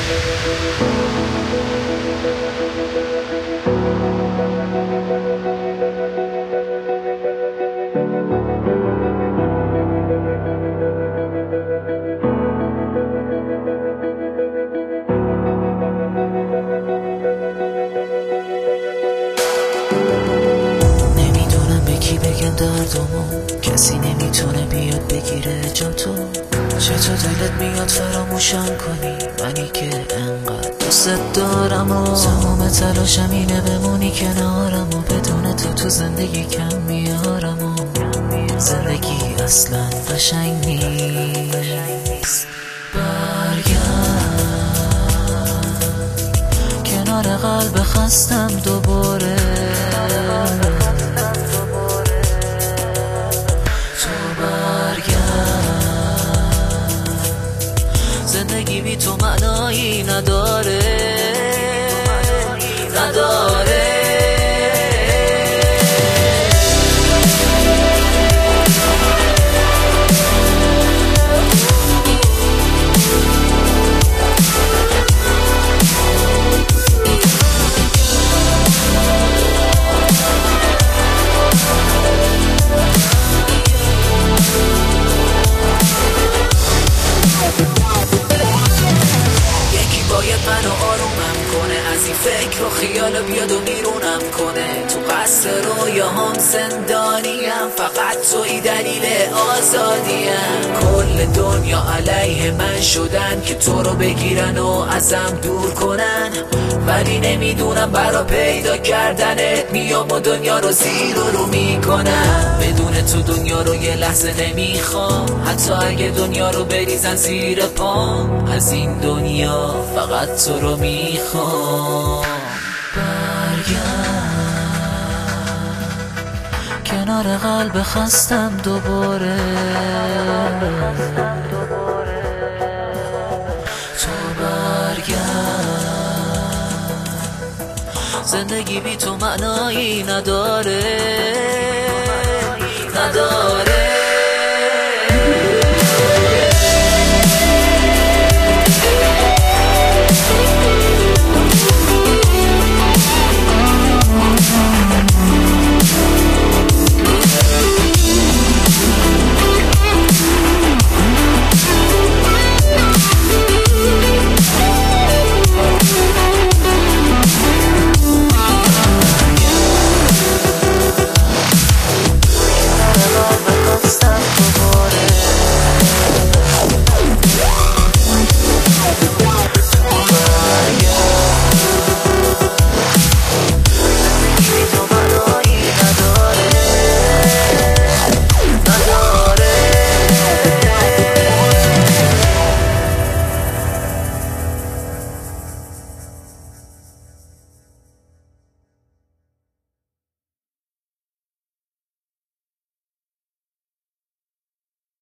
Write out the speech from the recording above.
نمیدونم به کی بگم دردمو، کسی نمیتونه بیاد بگیره جا تو. چطور دلت میاد فراموشم کنی منی که انقدر دوست دارم و تمام تلاشم اینه بمونی کنارم و بدون تو زندگی کم میارم و زندگی اصلا قشنگ نیست. برگرد کنار قلب خستم دوباره، تو برگرد زندگی بی تو معنایی نداره نداره. منو آرومم کنه از این فکر و خیال بیاد و بیرونم کنه. تو قصر رویاهام زندانیم، فقط توی دلیل آزادیم. کل دنیا علیه من شدن که تو رو بگیرن و ازم دور کنن، ولی نمیدونم برا پیدا کردنت میام و دنیا رو زیر و رو میکنم. بدون تو دنیا رو یه لحظه نمیخوام، حتی اگه دنیا رو بریزن زیر پام. از این دنیا فقط تو رو میخوام. برگرد کنار قلب خستم دوباره، تو برگرد زندگی بی تو معنایی نداره.